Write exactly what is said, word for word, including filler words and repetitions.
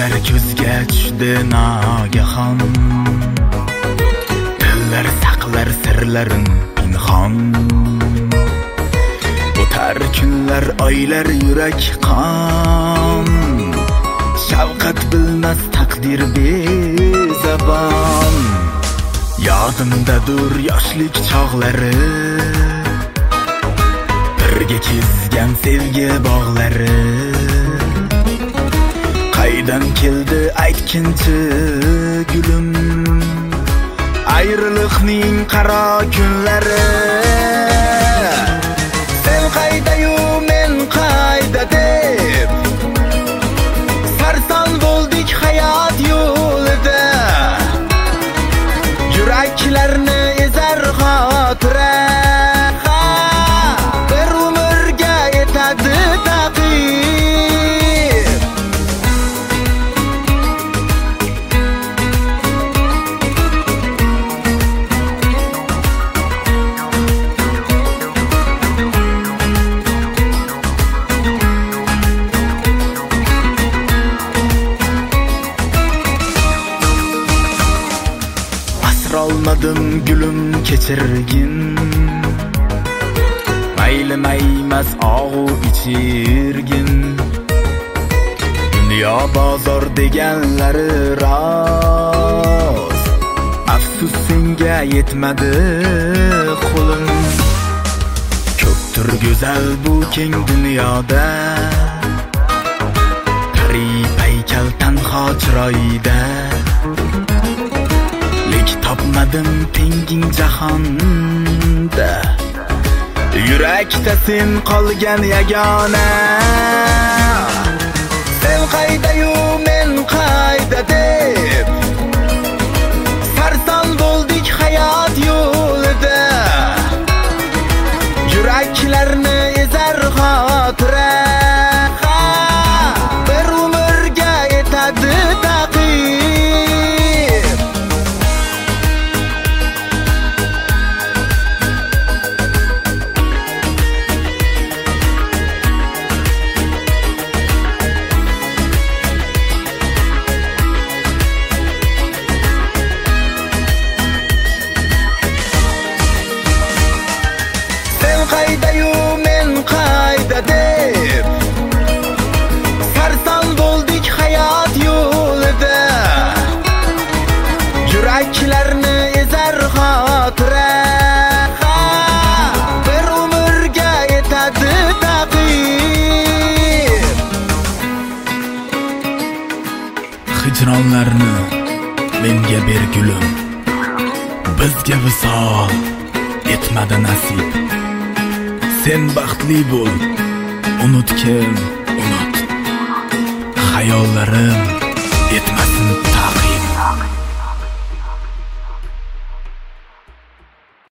Gullar ko'zga tushdi nogahon, dillar saqlar sirlarin pinhon. O'tar kunlar, oylar, yurak qon, shafqat bilmas taqdir bezabon. Yodimdadur yoshlik chog'lari, birga kezgan sevgi bog'lari. Qaydan keldi aytkinchi gulim, ayriliqning qaro kunlari. Sen qaydayu men qayda deb sarson bo'ldik hayot yo'lida. Yuraklarni ezar xotira, bir umrga yetadi taqdir. Olmadım gülüm keçirgin, mayli maymas og'u ichirgin. Dunyo bozor deganlari rost, afsus senga yetmadi qo'lim. Ko'pdir go'zal bu keng dunyoda, qarib haykal tanho chiroyda. Topmadim tenging jahonda, yurakda sen qolgan yagona. Sen qaydayu men qayda deb sarson bo'ldik hayot yo'lida. Yuraklarni ezar xotira, bir umrga yetadi taqdir. Qaydayu men qayda deb sarson bo'ldik hayot yo'lida. Yuraklarni ezar xotira, bir umrga yetadi taqdir. Hijronlarni menga ber gulim, bizga visol etmadi nasib. Sen baxtli bo'l, unutkim, unut. Hayollarim etmasin taqim.